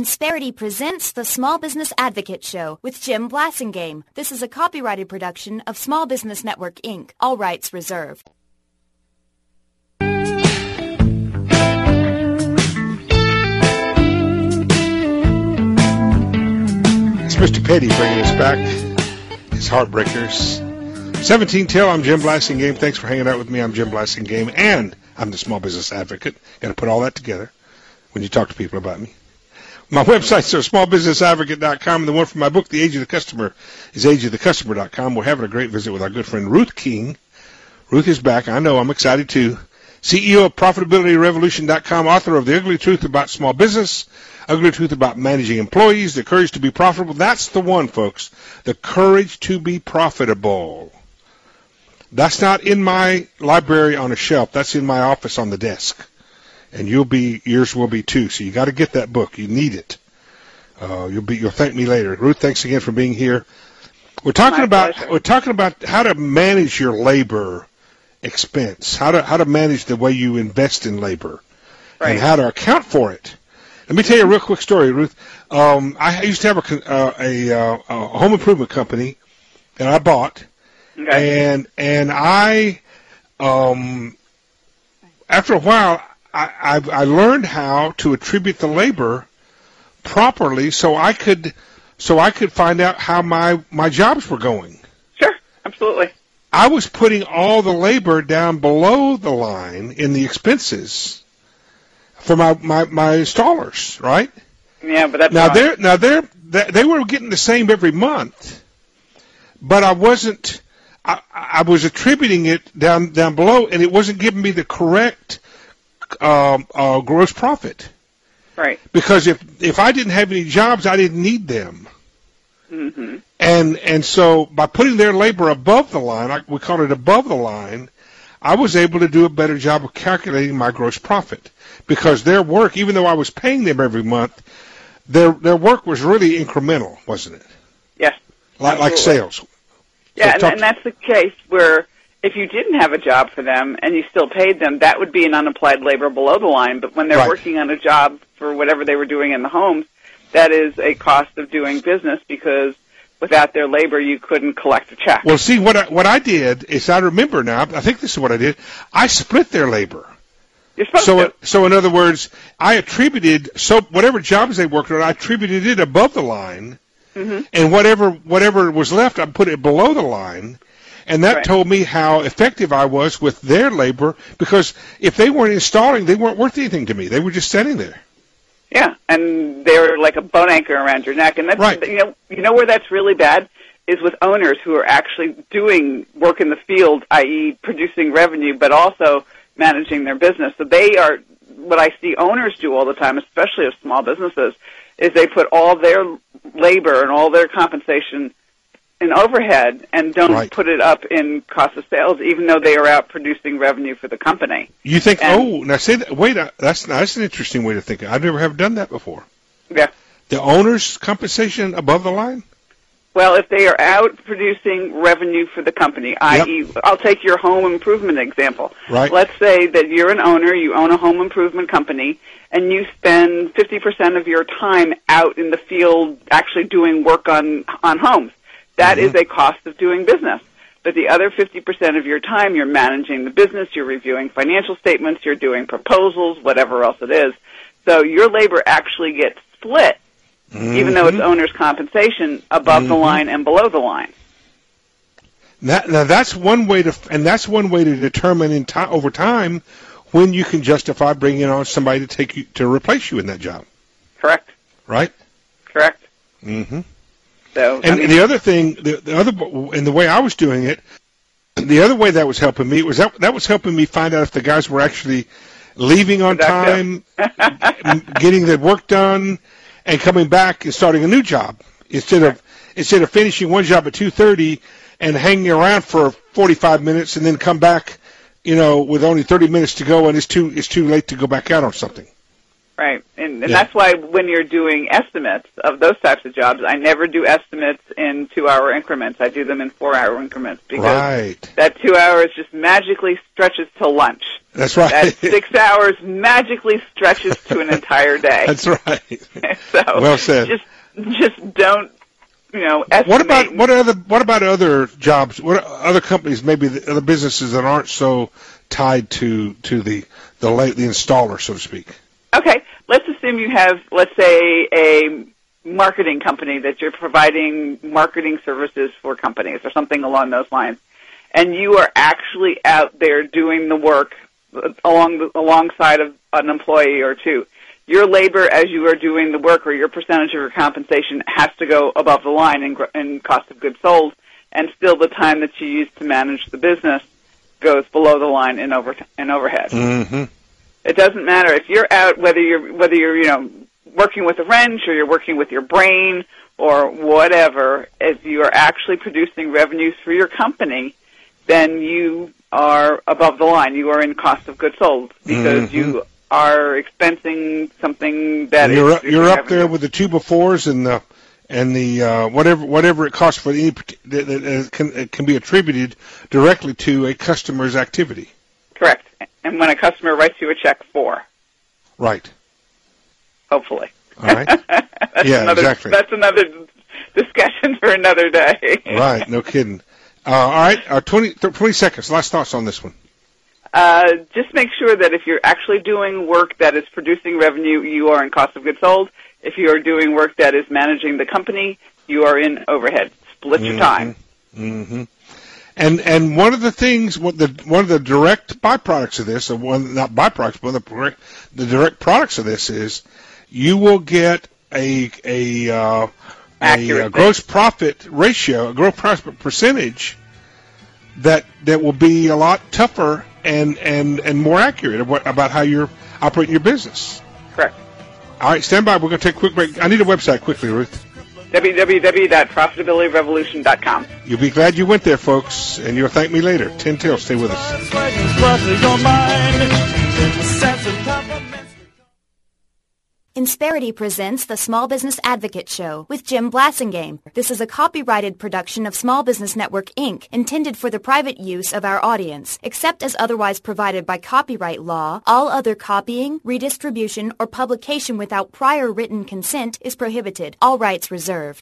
Insperity presents the Small Business Advocate Show with Jim Blasingame. This is a copyrighted production of Small Business Network, Inc. All rights reserved. It's Mr. Petty bringing us back. His Heartbreakers. 17 till, I'm Jim Blasingame. Thanks for hanging out with me. I'm Jim Blasingame, and I'm the Small Business Advocate. Got to put all that together when you talk to people about me. My websites are smallbusinessadvocate.com, and the one for my book, The Age of the Customer, is ageofthecustomer.com. We're having a great visit with our good friend Ruth King. Ruth is back. I know. I'm excited, too. CEO of ProfitabilityRevolution.com, author of The Ugly Truth About Small Business, Ugly Truth About Managing Employees, The Courage to Be Profitable. That's the one, folks. The Courage to Be Profitable. That's not in my library on a shelf. That's in my office on the desk. And yours will be too. So you got to get that book. You need it. You'll thank me later. Ruth, thanks again for being here. We're talking about how to manage your labor expense, how to manage the way you invest in labor, right, and how to account for it. Let me tell you a real quick story, Ruth. I used to have a home improvement company that I bought, okay, and I after a while. I learned how to attribute the labor properly so I could find out how my jobs were going. Sure, absolutely. I was putting all the labor down below the line in the expenses for my installers, right? Yeah, but that's they were getting the same every month, but I wasn't. I was attributing it down below, and it wasn't giving me the correct gross profit. Right. Because if I didn't have any jobs, I didn't need them. Mm-hmm. And so by putting their labor above the line, we call it above the line, I was able to do a better job of calculating my gross profit. Because their work, even though I was paying them every month, their work was really incremental, wasn't it? Yes. Like sales. Yeah, and that's the case where if you didn't have a job for them and you still paid them, that would be an unapplied labor below the line. But when they're right, working on a job for whatever they were doing in the homes, that is a cost of doing business because without their labor, you couldn't collect a check. Well, see, what I did is, I remember now, I think this is what I did. I split their labor. You're supposed to. So in other words, I attributed, whatever jobs they worked on, I attributed it above the line, mm-hmm, and whatever was left, I put it below the line. And that right, told me how effective I was with their labor, because if they weren't installing, they weren't worth anything to me. They were just sitting there. Yeah, and they were like a boat anchor around your neck. And that's right. You know where that's really bad is with owners who are actually doing work in the field, i.e. producing revenue, but also managing their business. So they are, what I see owners do all the time, especially of small businesses, is they put all their labor and all their compensation in overhead and don't right, put it up in cost of sales, even though they are out producing revenue for the company. You think? Now say that. Wait, that's an interesting way to think. I've never have done that before. Yeah. The owner's compensation above the line. Well, if they are out producing revenue for the company, i.e., I'll take your home improvement example. Right. Let's say that you're an owner, you own a home improvement company, and you spend 50% of your time out in the field actually doing work on homes. That mm-hmm, is a cost of doing business. But the other 50% of your time, you're managing the business, you're reviewing financial statements, you're doing proposals, whatever else it is. So your labor actually gets split, mm-hmm, even though it's owner's compensation, above mm-hmm, the line and below the line. Now that's one way to determine over time when you can justify bringing on somebody to replace you in that job. Correct. Right. Correct. Mm-hmm. So, the other thing, and the way I was doing it, the other way that was helping me was that was helping me find out if the guys were actually leaving on time, getting their work done, and coming back and starting a new job instead of finishing one job at 2:30 and hanging around for 45 minutes and then come back, with only 30 minutes to go and it's too late to go back out on something. Right. And that's why when you're doing estimates of those types of jobs, I never do estimates in 2-hour increments. I do them in 4-hour increments because that 2 hours just magically stretches to lunch. That's right. That 6 hours magically stretches to an entire day. That's right. So well said. Just don't, estimate. What about other jobs? What other companies, maybe the other businesses that aren't so tied to the installer, so to speak? Okay, let's assume you have, let's say, a marketing company that you're providing marketing services for companies or something along those lines, and you are actually out there doing the work alongside of an employee or two. Your labor as you are doing the work or your percentage of your compensation has to go above the line in cost of goods sold, and still the time that you use to manage the business goes below the line in overhead. Mm-hmm. It doesn't matter if you're out, whether you're working with a wrench or you're working with your brain or whatever. If you are actually producing revenues for your company, then you are above the line. You are in cost of goods sold because you are expensing something that you're is you're up there with the 2x4s and the whatever it costs for any that can be attributed directly to a customer's activity. Correct. And when a customer writes you a check for. Right. Hopefully. All right. Exactly. That's another discussion for another day. Right. No kidding. All right. 20 seconds. Last thoughts on this one. Just make sure that if you're actually doing work that is producing revenue, you are in cost of goods sold. If you are doing work that is managing the company, you are in overhead. Split your time. Mm-hmm. And one of the things, one of the direct byproducts of this, or not byproducts, but the direct products of this is you will get a gross profit ratio, a gross profit percentage that will be a lot tougher and more accurate about how you're operating your business. Correct. All right, stand by. We're going to take a quick break. I need a website quickly, Ruth. www.profitabilityrevolution.com. You'll be glad you went there, folks, and you'll thank me later. 10 till. Stay with us. Insperity presents the Small Business Advocate Show with Jim Blasingame. This is a copyrighted production of Small Business Network, Inc., intended for the private use of our audience. Except as otherwise provided by copyright law, all other copying, redistribution, or publication without prior written consent is prohibited. All rights reserved.